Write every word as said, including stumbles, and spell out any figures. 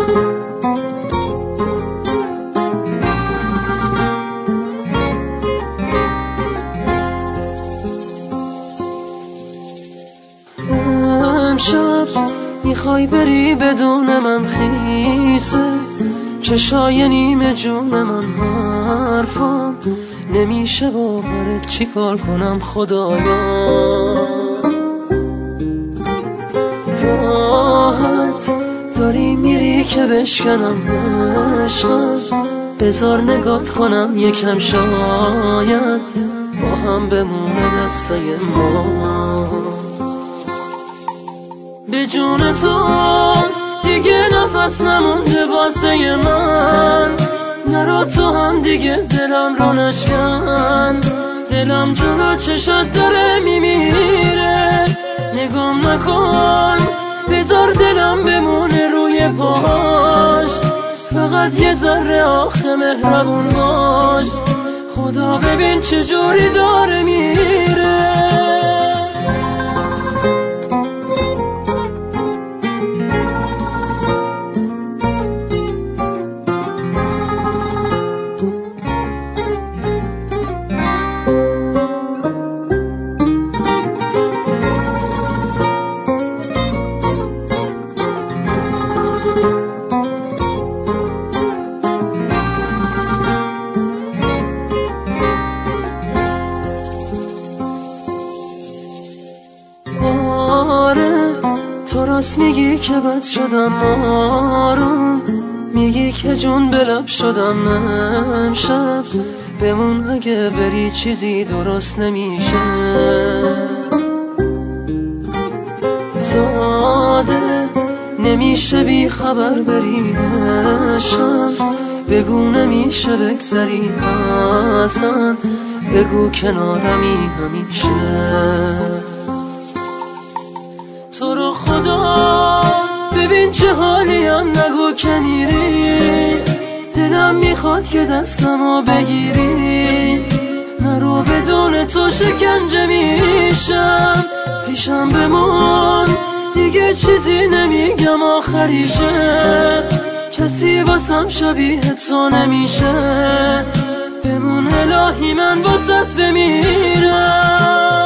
امشب میخوای بری بدون من خیسه، چشای نیمه جون من حرفم نمیشه باورت، چی کار کنم خدایا. راحت داری میری که بشکنم عشقم، بذار نگات کنم یکم، شاید با هم بمونه دسته ما. به جون تو دیگه نفس نمونده واسه من، نرو تو هم دیگه دلم رو نشکن. دلم جلو چشات داره میمیره، نگام نکن، بذار دلم بمونه روی پاش. فقط یه ذره آخه مهربون باش، خدا ببین چجوری داره میره. تو راست میگی که بد شدم آروم، میگی که جون به لب شدم امشب. بمون اگه بری چیزی درست نمیشه، ساده نمیشه بی خبر بری عشقم. بگو نمیشه بگذری از من، بگو کنارمی همیشه. تو رو خدا ببین چه حالیم، نگو که میری، دلم میخواد که دستمو بگیری. نرو بدون تو شکنجه میشم، پیشم بمون دیگه چیزی نمیگم آخریشه. کسی واسم شبیه تو نمیشه، بمون الهی من واسط بمیرم.